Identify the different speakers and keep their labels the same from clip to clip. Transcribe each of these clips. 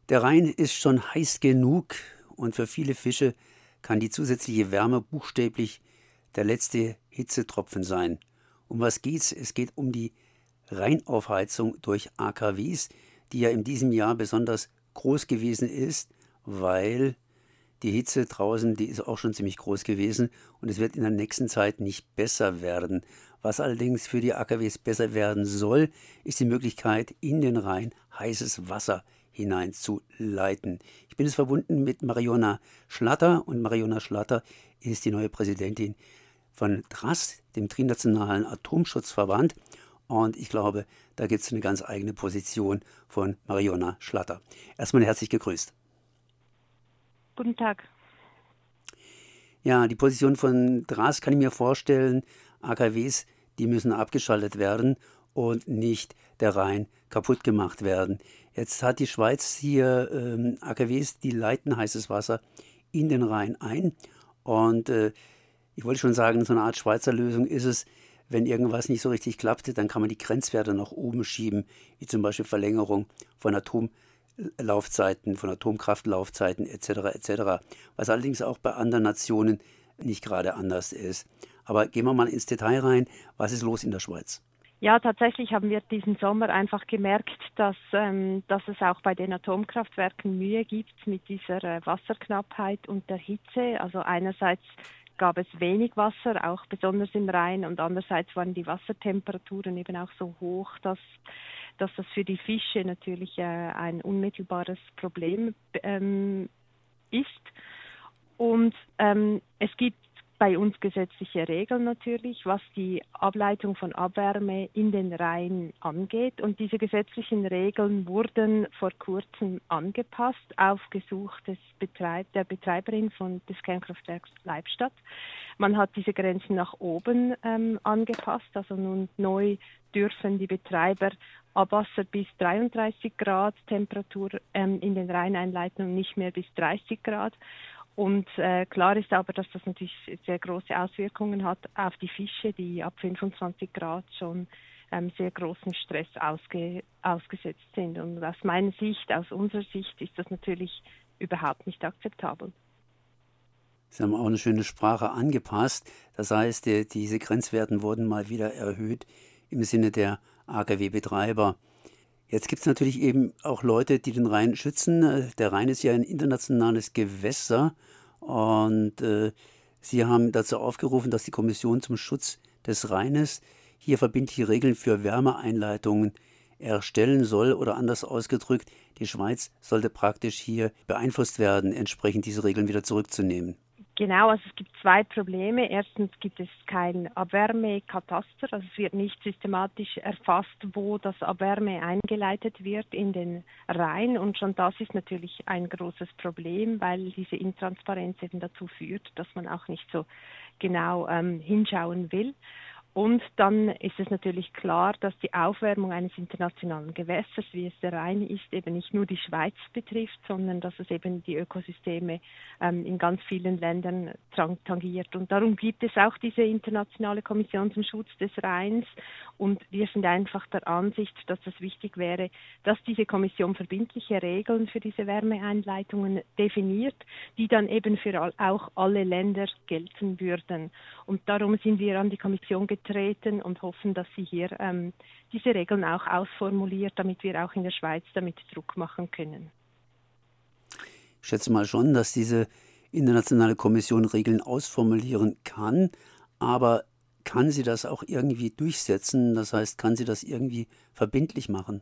Speaker 1: Der Rhein ist schon heiß genug und für viele Fische kann die zusätzliche Wärme buchstäblich der letzte Hitzetropfen sein. Um was geht's? Es geht um die Rheinaufheizung durch AKWs, die ja in diesem Jahr besonders groß gewesen ist, weil die Hitze draußen, die ist auch schon ziemlich groß gewesen und es wird in der nächsten Zeit nicht besser werden. Was allerdings für die AKWs besser werden soll, ist die Möglichkeit, in den Rhein heißes Wasser hineinzuleiten. Ich bin jetzt verbunden mit Mariona Schlatter und Mariona Schlatter ist die neue Präsidentin von TRAS, dem Trinationalen Atomschutzverband. Und ich glaube, da gibt es eine ganz eigene Position von Mariona Schlatter. Erstmal herzlich gegrüßt.
Speaker 2: Guten Tag.
Speaker 1: Ja, die Position von TRAS kann ich mir vorstellen, AKWs, die müssen abgeschaltet werden und nicht der Rhein kaputt gemacht werden. Jetzt hat die Schweiz hier AKWs, die leiten heißes Wasser in den Rhein ein. Und ich wollte schon sagen, so eine Art Schweizer Lösung ist es, wenn irgendwas nicht so richtig klappt, dann kann man die Grenzwerte nach oben schieben, wie zum Beispiel Verlängerung von Atomlaufzeiten, von Atomkraftlaufzeiten etc. etc. Was allerdings auch bei anderen Nationen nicht gerade anders ist. Aber gehen wir mal ins Detail rein. Was ist los in der Schweiz?
Speaker 2: Ja, tatsächlich haben wir diesen Sommer einfach gemerkt, dass es auch bei den Atomkraftwerken Mühe gibt mit dieser Wasserknappheit und der Hitze. Also einerseits gab es wenig Wasser, auch besonders im Rhein, und andererseits waren die Wassertemperaturen eben auch so hoch, dass das für die Fische natürlich ein unmittelbares Problem ist. Und es gibt bei uns gesetzliche Regeln natürlich, was die Ableitung von Abwärme in den Rhein angeht. Und diese gesetzlichen Regeln wurden vor kurzem angepasst auf Gesuch der Betreiberin des Kernkraftwerks Leibstadt. Man hat diese Grenzen nach oben angepasst. Also nun neu dürfen die Betreiber Abwasser bis 33 Grad Temperatur in den Rhein einleiten und nicht mehr bis 30 Grad. Und klar ist aber, dass das natürlich sehr große Auswirkungen hat auf die Fische, die ab 25 Grad schon sehr großen Stress ausgesetzt sind. Und aus meiner Sicht, aus unserer Sicht, ist das natürlich überhaupt nicht akzeptabel.
Speaker 1: Sie haben auch eine schöne Sprache angepasst. Das heißt, diese Grenzwerten wurden mal wieder erhöht im Sinne der AKW-Betreiber. Jetzt gibt es natürlich eben auch Leute, die den Rhein schützen. Der Rhein ist ja ein internationales Gewässer und Sie haben dazu aufgerufen, dass die Kommission zum Schutz des Rheines hier verbindliche Regeln für Wärmeeinleitungen erstellen soll oder anders ausgedrückt, die Schweiz sollte praktisch hier beeinflusst werden, entsprechend diese Regeln wieder zurückzunehmen.
Speaker 2: Genau, also es gibt zwei Probleme. Erstens gibt es kein Abwärmekataster, also es wird nicht systematisch erfasst, wo das Abwärme eingeleitet wird in den Rhein. Und schon das ist natürlich ein großes Problem, weil diese Intransparenz eben dazu führt, dass man auch nicht so genau hinschauen will. Und dann ist es natürlich klar, dass die Aufwärmung eines internationalen Gewässers, wie es der Rhein ist, eben nicht nur die Schweiz betrifft, sondern dass es eben die Ökosysteme in ganz vielen Ländern tangiert. Und darum gibt es auch diese internationale Kommission zum Schutz des Rheins. Und wir sind einfach der Ansicht, dass es wichtig wäre, dass diese Kommission verbindliche Regeln für diese Wärmeeinleitungen definiert, die dann eben für auch alle Länder gelten würden. Und darum sind wir an die Kommission getreten und hoffen, dass sie hier diese Regeln auch ausformuliert, damit wir auch in der Schweiz damit Druck machen können.
Speaker 1: Ich schätze mal schon, dass diese internationale Kommission Regeln ausformulieren kann, aber kann sie das auch irgendwie durchsetzen? Das heißt, kann sie das irgendwie verbindlich machen?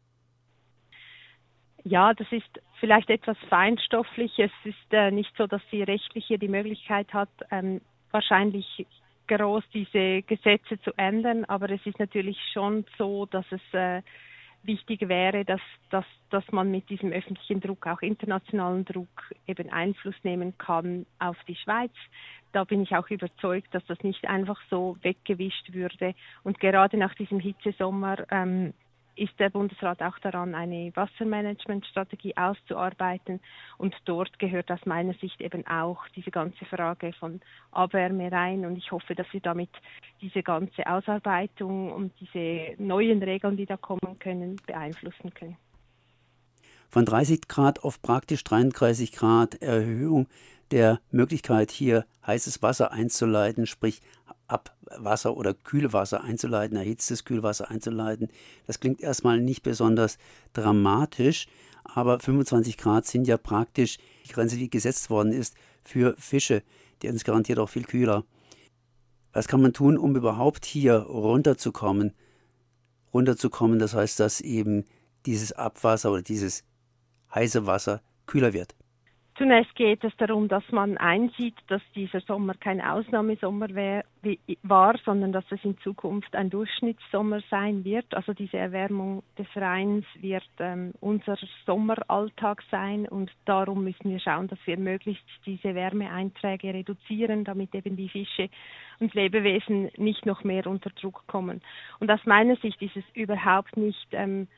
Speaker 2: Ja, das ist vielleicht etwas feinstofflich. Es ist nicht so, dass sie rechtlich hier die Möglichkeit hat, wahrscheinlich groß diese Gesetze zu ändern, aber es ist natürlich schon so, dass es wichtig wäre, dass man mit diesem öffentlichen Druck, auch internationalen Druck, eben Einfluss nehmen kann auf die Schweiz. Da bin ich auch überzeugt, dass das nicht einfach so weggewischt würde. Und gerade nach diesem Hitzesommer ist der Bundesrat auch daran, eine Wassermanagementstrategie auszuarbeiten. Und dort gehört aus meiner Sicht eben auch diese ganze Frage von Abwärme rein. Und ich hoffe, dass wir damit diese ganze Ausarbeitung und diese neuen Regeln, die da kommen können, beeinflussen können.
Speaker 1: Von 30 Grad auf praktisch 33 Grad Erhöhung der Möglichkeit, hier heißes Wasser einzuleiten, sprich Abwasser oder Kühlwasser einzuleiten, erhitztes Kühlwasser einzuleiten. Das klingt erstmal nicht besonders dramatisch, aber 25 Grad sind ja praktisch die Grenze, die gesetzt worden ist für Fische. Die sind garantiert auch viel kühler. Was kann man tun, um überhaupt hier runterzukommen? Das heißt, dass eben dieses Abwasser oder dieses heiße Wasser kühler wird.
Speaker 2: Zunächst geht es darum, dass man einsieht, dass dieser Sommer kein Ausnahmesommer war, sondern dass es in Zukunft ein Durchschnittssommer sein wird. Also diese Erwärmung des Rheins wird unser Sommeralltag sein und darum müssen wir schauen, dass wir möglichst diese Wärmeeinträge reduzieren, damit eben die Fische und Lebewesen nicht noch mehr unter Druck kommen. Und aus meiner Sicht ist es überhaupt nicht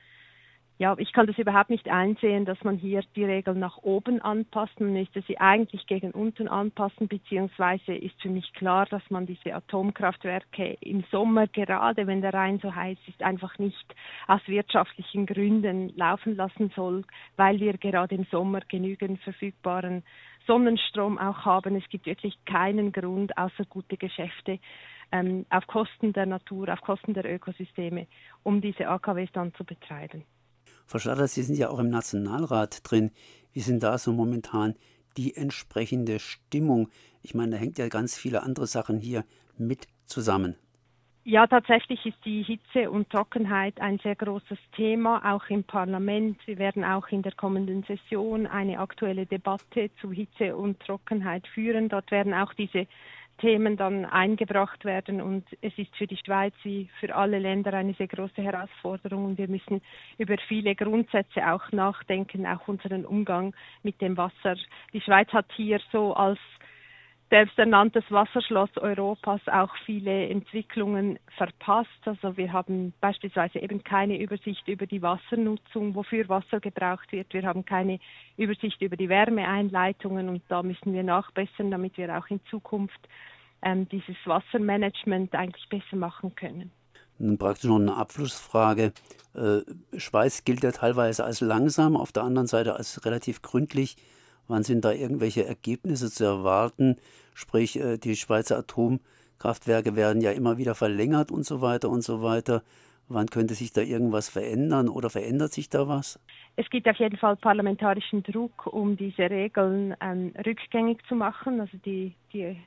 Speaker 2: ich kann das überhaupt nicht einsehen, dass man hier die Regeln nach oben anpasst. Man müsste sie eigentlich gegen unten anpassen, beziehungsweise ist für mich klar, dass man diese Atomkraftwerke im Sommer, gerade wenn der Rhein so heiß ist, einfach nicht aus wirtschaftlichen Gründen laufen lassen soll, weil wir gerade im Sommer genügend verfügbaren Sonnenstrom auch haben. Es gibt wirklich keinen Grund, außer gute Geschäfte, auf Kosten der Natur, auf Kosten der Ökosysteme, um diese AKWs dann zu betreiben.
Speaker 1: Frau Schlatter, Sie sind ja auch im Nationalrat drin. Wie sind da so momentan die entsprechende Stimmung? Ich meine, da hängt ja ganz viele andere Sachen hier mit zusammen.
Speaker 2: Ja, tatsächlich ist die Hitze und Trockenheit ein sehr großes Thema, auch im Parlament. Wir werden auch in der kommenden Session eine aktuelle Debatte zu Hitze und Trockenheit führen. Dort werden auch diese Themen dann eingebracht werden und es ist für die Schweiz wie für alle Länder eine sehr große Herausforderung und wir müssen über viele Grundsätze auch nachdenken, auch unseren Umgang mit dem Wasser. Die Schweiz hat hier so als selbsternanntes Wasserschloss Europas auch viele Entwicklungen verpasst. Also wir haben beispielsweise eben keine Übersicht über die Wassernutzung, wofür Wasser gebraucht wird. Wir haben keine Übersicht über die Wärmeeinleitungen und da müssen wir nachbessern, damit wir auch in Zukunft dieses Wassermanagement eigentlich besser machen können.
Speaker 1: Nun praktisch noch eine Abschlussfrage. Schweiz gilt ja teilweise als langsam, auf der anderen Seite als relativ gründlich. Wann sind da irgendwelche Ergebnisse zu erwarten? Sprich, die Schweizer Atomkraftwerke werden ja immer wieder verlängert und so weiter und so weiter. Wann könnte sich da irgendwas verändern oder verändert sich da was?
Speaker 2: Es gibt auf jeden Fall parlamentarischen Druck, um diese Regeln rückgängig zu machen. Also die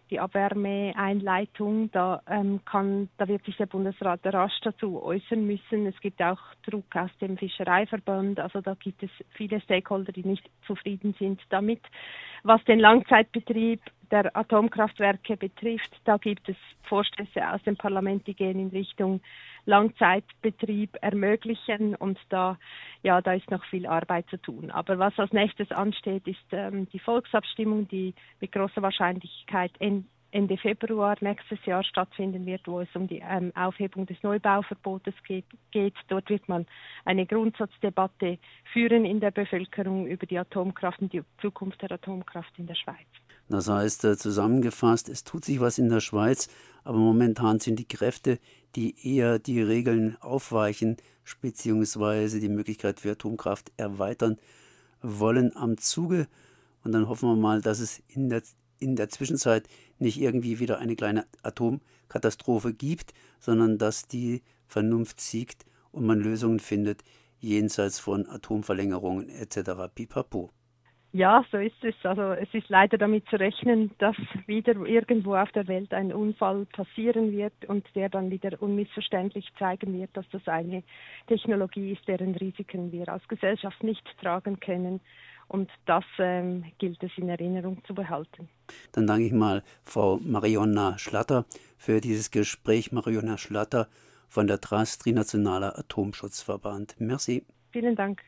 Speaker 2: Abwärmeeinleitung, da wird sich der Bundesrat rasch dazu äußern müssen. Es gibt auch Druck aus dem Fischereiverband. Also da gibt es viele Stakeholder, die nicht zufrieden sind damit. Was den Langzeitbetrieb der Atomkraftwerke betrifft, da gibt es Vorstöße aus dem Parlament, die gehen in Richtung Langzeitbetrieb ermöglichen und da ist noch viel Arbeit zu tun. Aber was als nächstes ansteht, ist die Volksabstimmung, die mit großer Wahrscheinlichkeit Ende Februar nächstes Jahr stattfinden wird, wo es um die Aufhebung des Neubauverbotes geht. Dort wird man eine Grundsatzdebatte führen in der Bevölkerung über die Atomkraft und die Zukunft der Atomkraft in der Schweiz.
Speaker 1: Das heißt, zusammengefasst, es tut sich was in der Schweiz, aber momentan sind die Kräfte, die eher die Regeln aufweichen, beziehungsweise die Möglichkeit für Atomkraft erweitern wollen, am Zuge. Und dann hoffen wir mal, dass es in der Zwischenzeit nicht irgendwie wieder eine kleine Atomkatastrophe gibt, sondern dass die Vernunft siegt und man Lösungen findet, jenseits von Atomverlängerungen etc. Pipapo.
Speaker 2: Ja, so ist es. Also es ist leider damit zu rechnen, dass wieder irgendwo auf der Welt ein Unfall passieren wird und der dann wieder unmissverständlich zeigen wird, dass das eine Technologie ist, deren Risiken wir als Gesellschaft nicht tragen können. Und das gilt es in Erinnerung zu behalten.
Speaker 1: Dann danke ich mal Frau Marionna Schlatter für dieses Gespräch. Marionna Schlatter von der TRAS, Trinationaler Atomschutzverband. Merci.
Speaker 2: Vielen Dank.